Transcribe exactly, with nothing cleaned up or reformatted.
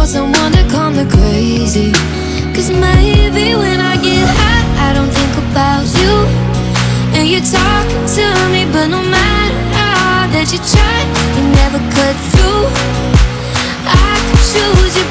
for someone to call me crazy. Cause maybe when I get high, I don't think about you. And you're talking to me, but no matter how that you try, you never cut through. I could choose you,